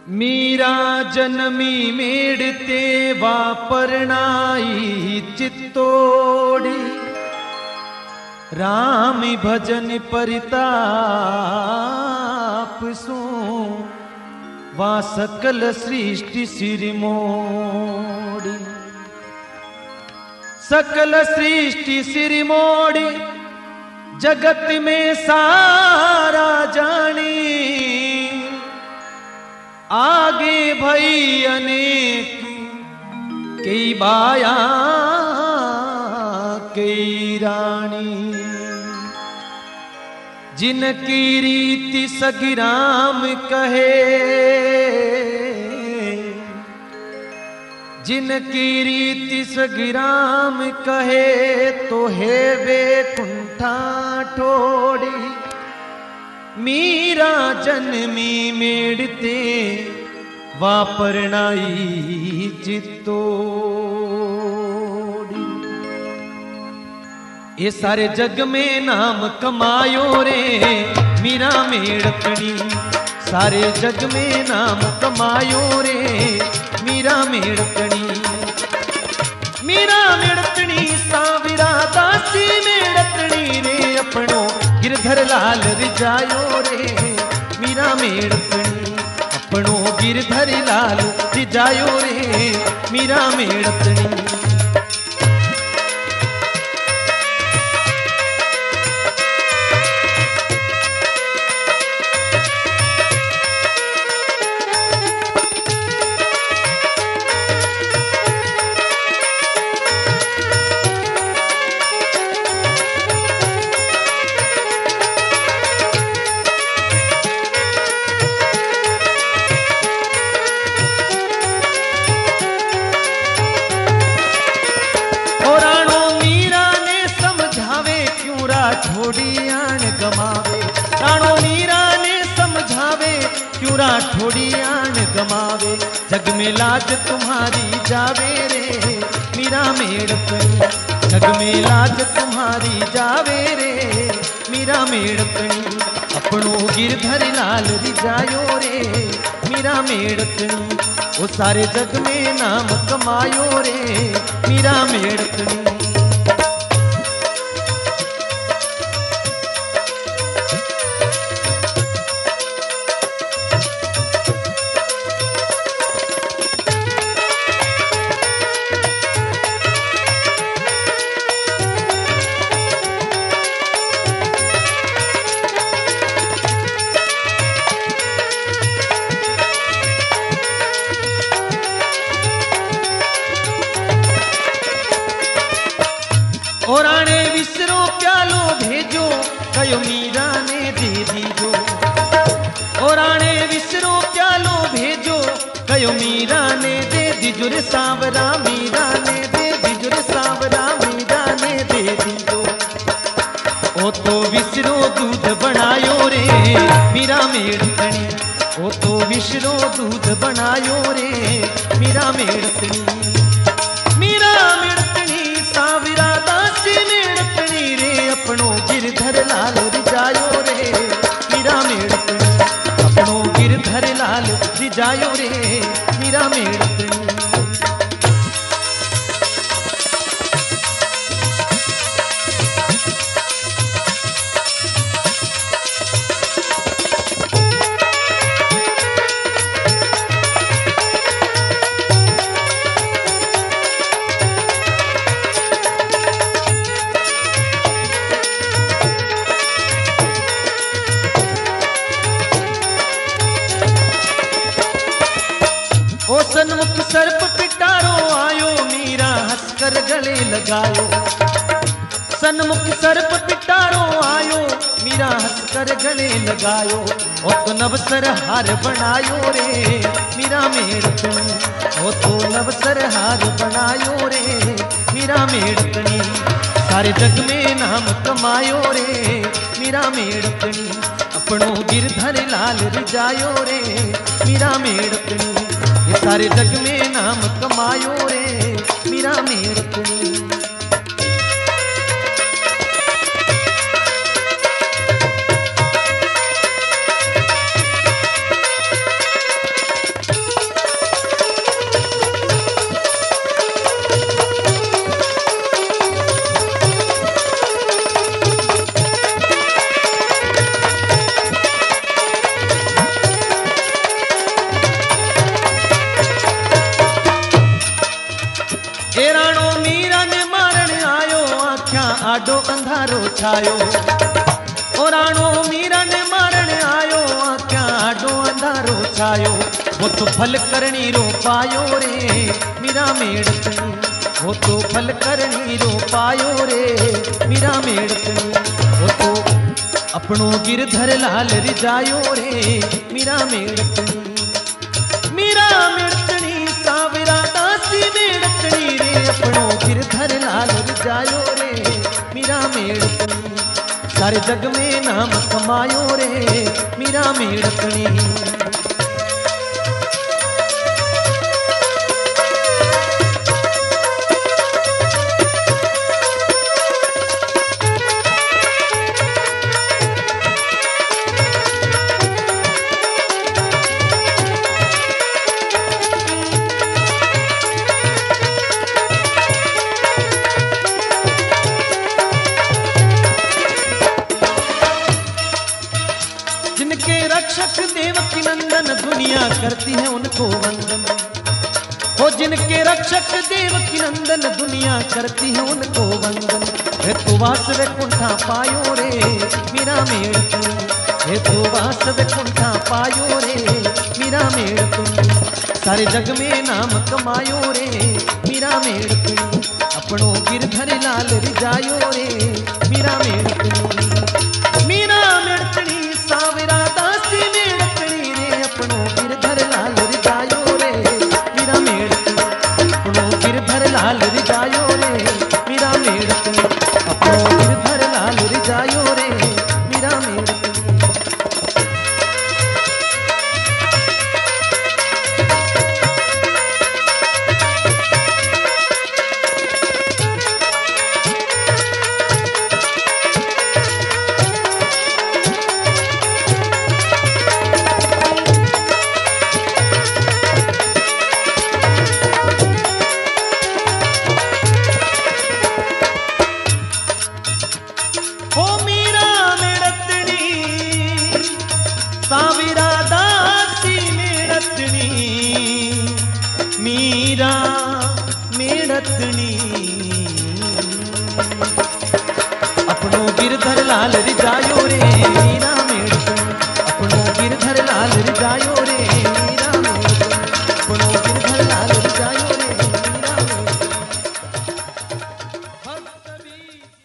मीरा जन्मी मेड़ते वापरनाई चित्तोड़ी, राम भजन परिताप सो वा सकल सृष्टि सिरमोड़ी। सकल सृष्टि सिरमोड़ी, जगत में सारा जानी, आगे भई अनेक कई बाया कई रानी। जिनकी रीति सगिराम कहे, जिनकी रीति सगिराम कहे, तो है बैकुंठा ठोड़ी। मीरा जन्मी मेड़ते वापरनाई चित्तोड़ी। ये सारे जग में नाम कमायो रे मीरा मेड़तनी। सारे जग में नाम कमायो रे मीरा मेड़तनी। मीरा मेड़तनी साविरा दासी मेड़तनी रे, अपनो गिरधर लाल रिजायो रे मीरा मेड़तनी। अपनो गिरधर लाल रिजायो रे मीरा मेड़तनी। थोड़ी आन गमावे, जग में लाज तुम्हारी जावे रे मीरा मेड़तनी। जग में लाज तुम्हारी जावे रे मीरा मेड़तनी। अपनो गिरधर लाल रिजायो रे मीरा मेड़तनी। वो सारे जग में नाम कमायो रे मीरा मेड़तनी। और आने विसरो प्यालो भेजो, कयो मीरा ने दे दीजो। और आने विसरो प्यालो भेजो, कयो मीरा ने दे दीजो रे सांवरा। मीरा ने दे दीजो रे सांवरा, मीरा ने दे दीजो। ओ तो विसरो दूध बनायो रे मीरा मेड़तनी। ओ तो विसरो दूध बनायो रे मीरा मेड़तनी। मीरा मेड़तनी साविरा दासी मेड़तनी रे, अपनो गिरधर लाल रिजायो रे मीरा मेड़तनी। अपनो गिरधर लाल रिजायो रे मीरा मेड़तनी। ओ सन्मुख सर्प पिटारो आयो, मीरा हंसकर गले लगायो। सन्मुख सर्प पिटारो आयो, मीरा हंसकर गले लगायो। ओ तो नवसर हार बनायो रे मीरा मेड़तनी। ओ तो नवसर हार बनायो रे मीरा मेड़तनी। सारे जग में नाम कमायो रे मीरा मेड़तनी। अपनो गिरधर लाल रिजायो रे मीरा मेड़तनी। ये सारे जग में नाम कमायो रे मीरा मेड़तनी। अंधारो छायो। ओ राणो मीरा ने मारण आयो, आख्या आडो अंधारो छायो। वो तो फल करणी रो पायो रे मीरा मेड़तनी, वो तो फल करणी रो पायो रे मीरा मेड़तनी। वो तो अपनो गिरधर लाल रिजायो रे मीरा मेड़तनी। मीरा मेड़तनी सावरा दासी मेड़तनी रे, अपनो गिरधर लाल रिजायो रे मीरा मेड़तनी। सारे जग में नाम कमायो रे मीरा मेड़तनी। जिनके रक्षक देवकी नंदन दुनिया करती है उनको वंदन। हो जिनके रक्षक देवकी नंदन दुनिया करती है उनको वंदन। हे तो वास वैकुंठा पायो रे मीरा मेड़तनी, हे तो वास वैकुंठा पायो रे मीरा मेड़तनी। सारे जग में नाम कमायो रे मीरा मेड़तनी, अपनो गिरधर लाल रिजायो रे मीरा मेड़तनी। मीरा मेड़तनी सावरा दासी मेड़तनी रे, अपनो गिरधर लाल रिजायो रे मीरा मेड़तनी। अपनो गिरधर लाल रिजायो रे मीरा मेड़तनी, अपनो गिरधर लाल रिजायो रे मीरा मेड़तनी। हो मीरा मेड़तनी सावरा दासी मेड़तनी, मीरा मेड़तनी।